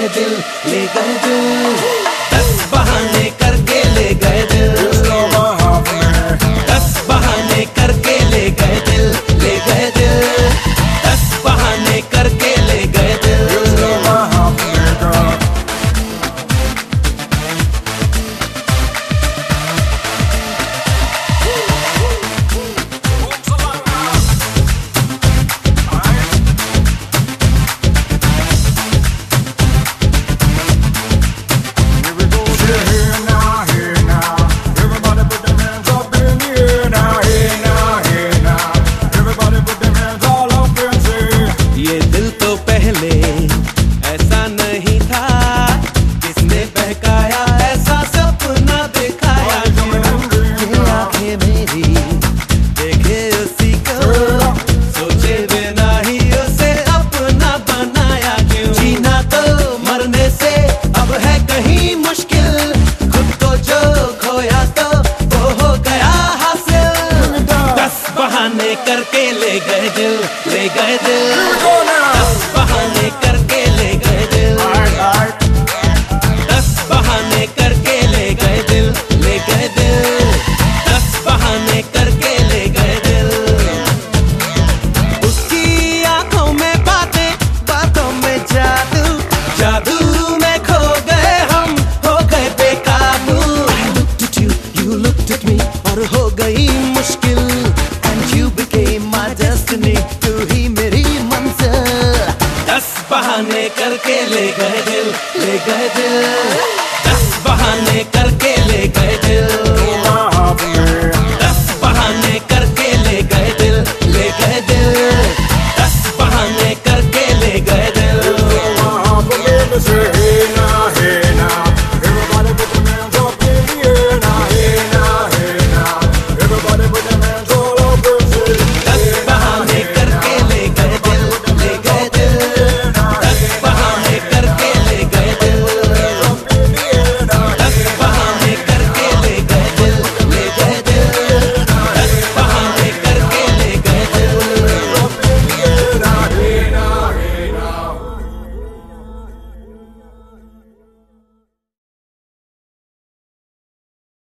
गए दिल, ले गए दिल। 10 बहाने करके ले गए दिल, 10 बहाने करके ले गए दिल, ले गए दिल। 10 बहाने करके ले गए दिल। ये दिल तो पहले ऐसा नहीं था, किसने बहकाया ऐसा सपना दिखाया। ये आंखें मेरी देखे उसी को, सोचे बिना ही उसे अपना बनाया। क्यों जीना तो मरने से अब है कहीं मुश्किल, खुद को जो खोया तो वो हो गया हासिल। 10 बहाने करके ले गए दिल, ले गए दिल। 10 बहाने करके ले गए दिल, 10 बहाने करके ले गए दिल, ले गए दिल। 10 बहाने करके ले गए दिल। उसकी आंखों में बातें, बातों में जादू, जादू में खो गए हम, हो गए बेकाबू। I looked at you, you looked at me, और हो गई मुश्किल। And you became my destiny, तू ही मेरी मंजिल। 10 बहाने करके ले गए दिल, ले गए दिल। 10 बहाने करके ले गए दिल।